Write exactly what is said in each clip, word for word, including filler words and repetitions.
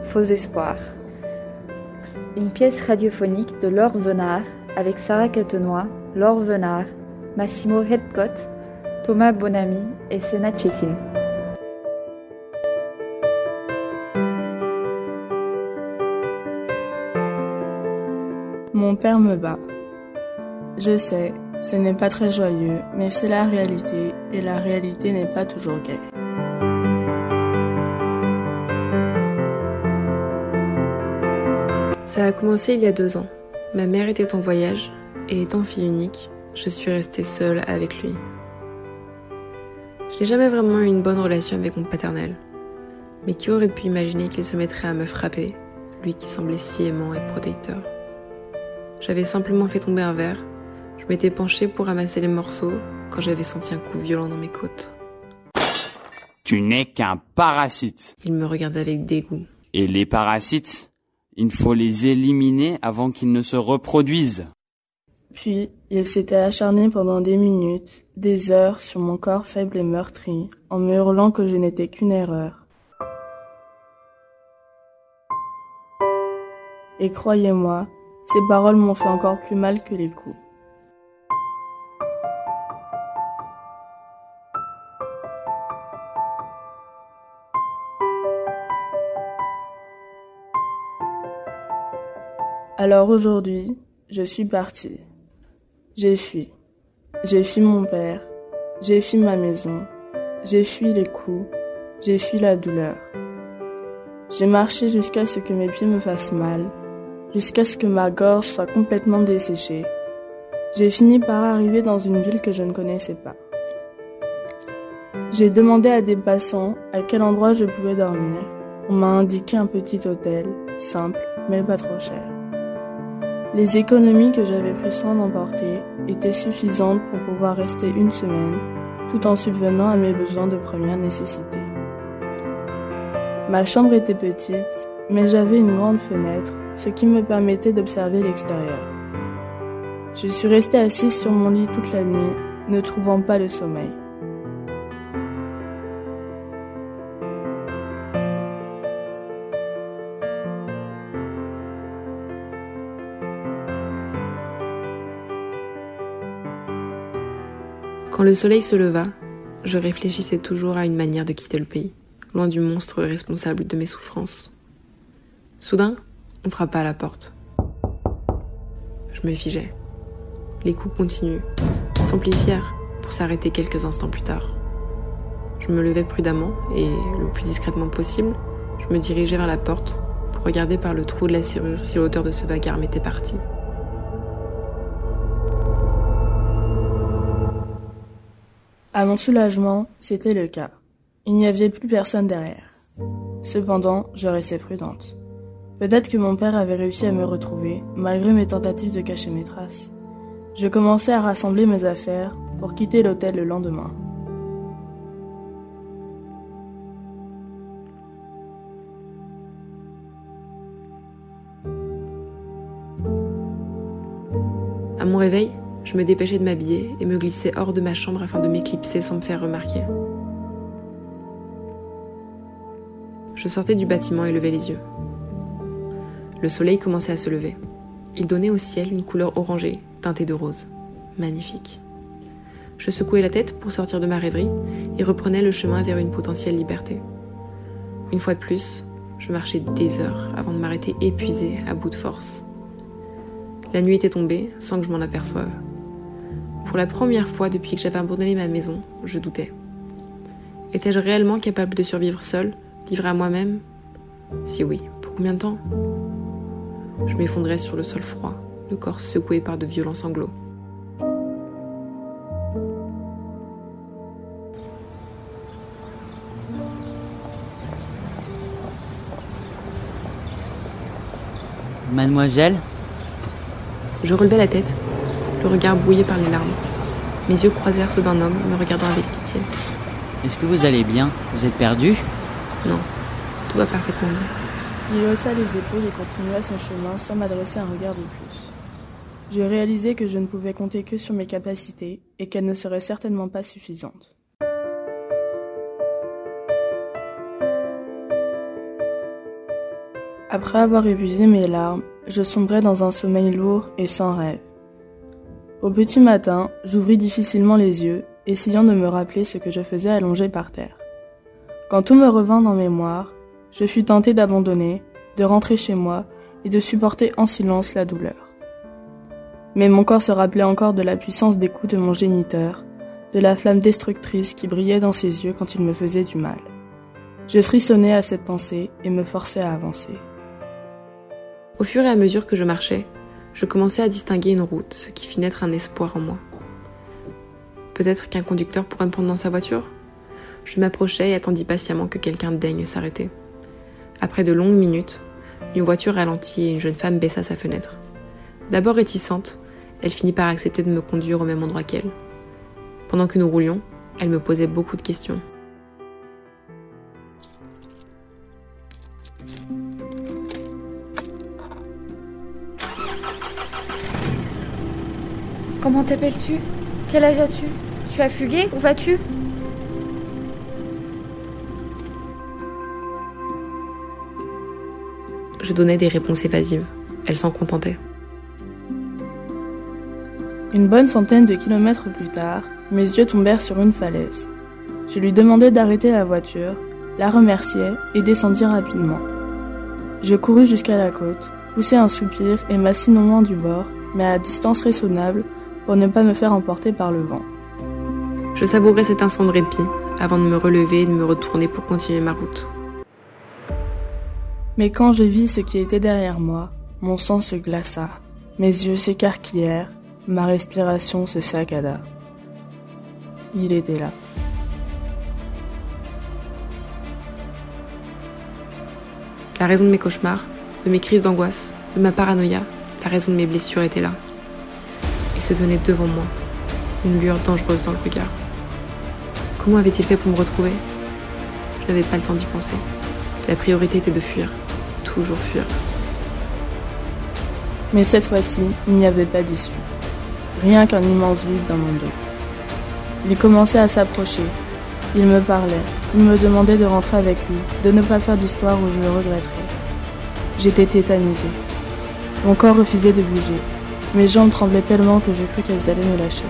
Faux espoirs. Une pièce radiophonique de Laure Venard avec Sarah Catenois, Laure Venard, Massimo Headcote, Thomas Bonamy et Sena Chetin. Mon père me bat. Je sais, ce n'est pas très joyeux, mais c'est la réalité, et la réalité n'est pas toujours gaie. Ça a commencé il y a deux ans. Ma mère était en voyage, et étant fille unique, je suis restée seule avec lui. Je n'ai jamais vraiment eu une bonne relation avec mon paternel. Mais qui aurait pu imaginer qu'il se mettrait à me frapper, lui qui semblait si aimant et protecteur. J'avais simplement fait tomber un verre. Je m'étais penchée pour ramasser les morceaux quand j'avais senti un coup violent dans mes côtes. Tu n'es qu'un parasite. Il me regardait avec dégoût. Et les parasites, il faut les éliminer avant qu'ils ne se reproduisent. Puis, il s'était acharné pendant des minutes, des heures sur mon corps faible et meurtri, en me hurlant que je n'étais qu'une erreur. Et croyez-moi, ces paroles m'ont fait encore plus mal que les coups. Alors aujourd'hui, je suis partie. J'ai fui. J'ai fui mon père. J'ai fui ma maison. J'ai fui les coups. J'ai fui la douleur. J'ai marché jusqu'à ce que mes pieds me fassent mal, jusqu'à ce que ma gorge soit complètement desséchée. J'ai fini par arriver dans une ville que je ne connaissais pas. J'ai demandé à des passants à quel endroit je pouvais dormir. On m'a indiqué un petit hôtel, simple, mais pas trop cher. Les économies que j'avais pris soin d'emporter étaient suffisantes pour pouvoir rester une semaine, tout en subvenant à mes besoins de première nécessité. Ma chambre était petite, mais j'avais une grande fenêtre, ce qui me permettait d'observer l'extérieur. Je suis restée assise sur mon lit toute la nuit, ne trouvant pas le sommeil. Quand le soleil se leva, je réfléchissais toujours à une manière de quitter le pays, loin du monstre responsable de mes souffrances. Soudain, on frappa à la porte. Je me figeai. Les coups continuent, s'amplifièrent pour s'arrêter quelques instants plus tard. Je me levai prudemment et, le plus discrètement possible, je me dirigeai vers la porte pour regarder par le trou de la serrure si l'auteur de ce vacarme était parti. À mon soulagement, c'était le cas. Il n'y avait plus personne derrière. Cependant, je restais prudente. Peut-être que mon père avait réussi à me retrouver, malgré mes tentatives de cacher mes traces. Je commençais à rassembler mes affaires pour quitter l'hôtel le lendemain. À mon réveil, je me dépêchai de m'habiller et me glissai hors de ma chambre afin de m'éclipser sans me faire remarquer. Je sortais du bâtiment et levai les yeux. Le soleil commençait à se lever. Il donnait au ciel une couleur orangée, teintée de rose. Magnifique. Je secouai la tête pour sortir de ma rêverie et reprenais le chemin vers une potentielle liberté. Une fois de plus, je marchai des heures avant de m'arrêter épuisée à bout de force. La nuit était tombée sans que je m'en aperçoive. Pour la première fois depuis que j'avais abandonné ma maison, je doutais. Étais-je réellement capable de survivre seule, livrée à moi-même ? Si oui, pour combien de temps ? Je m'effondrais sur le sol froid, le corps secoué par de violents sanglots. Mademoiselle ? Je relevai la tête, le regard brouillé par les larmes. Mes yeux croisèrent ceux d'un homme me regardant avec pitié. Est-ce que vous allez bien ? Vous êtes perdue ? Non, tout va parfaitement bien. Il haussa les épaules et continua son chemin sans m'adresser un regard de plus. Je réalisais que je ne pouvais compter que sur mes capacités et qu'elles ne seraient certainement pas suffisantes. Après avoir épuisé mes larmes, je sombrais dans un sommeil lourd et sans rêve. Au petit matin, j'ouvris difficilement les yeux, essayant de me rappeler ce que je faisais allongé par terre. Quand tout me revint en mémoire, je fus tentée d'abandonner, de rentrer chez moi et de supporter en silence la douleur. Mais mon corps se rappelait encore de la puissance des coups de mon géniteur, de la flamme destructrice qui brillait dans ses yeux quand il me faisait du mal. Je frissonnais à cette pensée et me forçais à avancer. Au fur et à mesure que je marchais, je commençais à distinguer une route, ce qui fit naître un espoir en moi. Peut-être qu'un conducteur pourrait me prendre dans sa voiture ? Je m'approchai et attendis patiemment que quelqu'un daigne s'arrêter. Après de longues minutes, une voiture ralentit et une jeune femme baissa sa fenêtre. D'abord réticente, elle finit par accepter de me conduire au même endroit qu'elle. Pendant que nous roulions, elle me posait beaucoup de questions. Comment t'appelles-tu? Quel âge as-tu? Tu as fugué? Où vas-tu? Je donnais des réponses évasives. Elle s'en contentait. Une bonne centaine de kilomètres plus tard, mes yeux tombèrent sur une falaise. Je lui demandai d'arrêter la voiture, la remerciai et descendis rapidement. Je courus jusqu'à la côte, poussai un soupir et m'assis non loin du bord, mais à distance raisonnable pour ne pas me faire emporter par le vent. Je savourais cet instant de répit avant de me relever et de me retourner pour continuer ma route. Mais quand je vis ce qui était derrière moi, mon sang se glaça, mes yeux s'écarquillèrent, ma respiration se saccada. Il était là. La raison de mes cauchemars, de mes crises d'angoisse, de ma paranoïa, la raison de mes blessures était là. Il se tenait devant moi, une lueur dangereuse dans le regard. Comment avait-il fait pour me retrouver? Je n'avais pas le temps d'y penser. La priorité était de fuir, toujours fuir. Mais cette fois-ci, il n'y avait pas d'issue. Rien qu'un immense vide dans mon dos. Il commençait à s'approcher. Il me parlait. Il me demandait de rentrer avec lui, de ne pas faire d'histoire où je le regretterais. J'étais tétanisée. Mon corps refusait de bouger. Mes jambes tremblaient tellement que je crus qu'elles allaient me lâcher.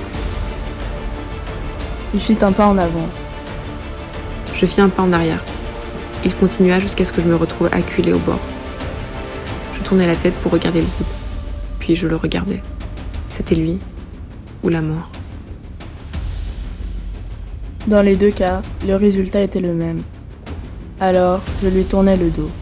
Il fit un pas en avant. Je fis un pas en arrière. Il continua jusqu'à ce que je me retrouve acculée au bord. Je tournai la tête pour regarder le vide. Puis je le regardais. C'était lui ou la mort. Dans les deux cas, le résultat était le même. Alors, je lui tournai le dos.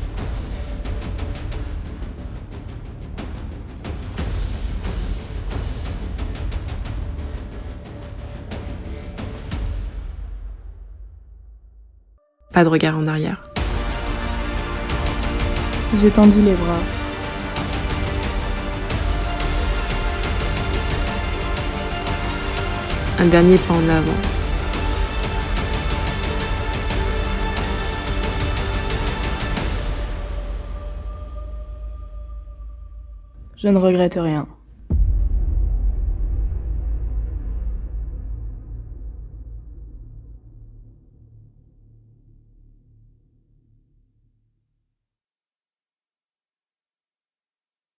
Pas de regard en arrière. J'étendis les bras. Un dernier pas en avant. Je ne regrette rien.